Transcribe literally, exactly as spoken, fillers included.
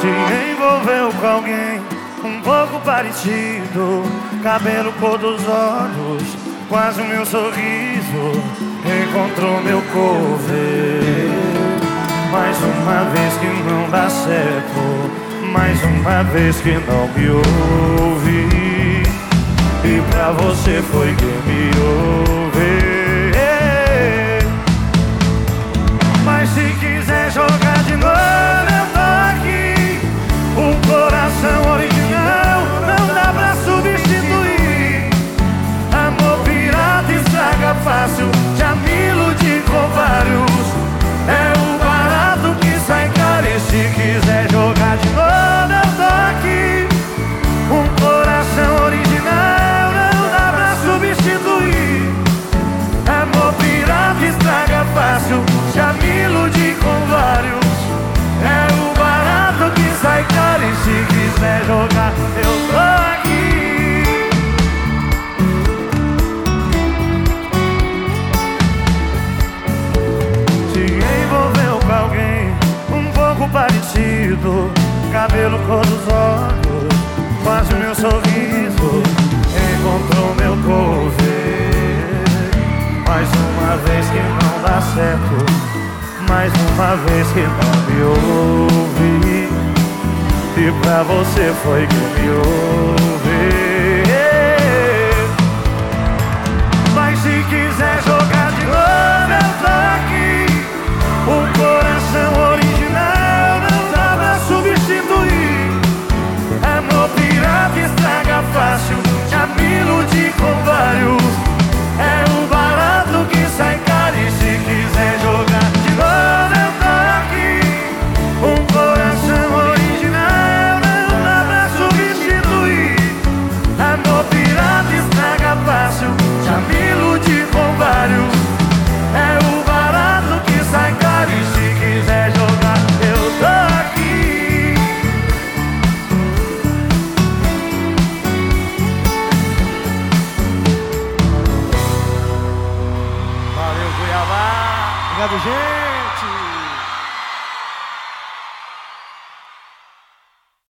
Se envolveu com alguém um pouco parecido, cabelo, cor dos olhos, quase o meu sorriso, encontrou meu cover. Mais uma vez que não dá certo, mais uma vez que não me ouve, e pra você foi que me ouve. Mas se quiser jogar de novo, eu tô aqui. Um coração original não dá pra substituir. Amor pirata estraga fácil, já me iludi com vários. É o barato que sai caro. E se quiser jogar de novo, eu tô aqui. Um coração original não dá pra substituir. Amor pirata estraga fácil, já me iludi com vários. É o barato que sai caro. E se quiser jogar, eu tô aqui. Se envolveu com alguém um pouco parecido, cabelo, cor dos olhos, quase o meu sorriso, encontrou meu cover. Mais uma vez que não dá certo, mais uma vez que não me ouve, e pra você foi que me ouve. Mas se quiser jogar de novo, eu tô aqui. Um coração original não dá pra substituir. Amor pirata estraga fácil, já me iludi com vários. É o barato que sai caro. E se quiser jogar de novo, eu tô aqui. Um coração original não dá pra substituir. Amor pirata estraga fácil, já me iludi com vários. É o barato que sai caro. E se quiser jogar, eu tô aqui. Valeu, Cuiabá. Obrigado, gente.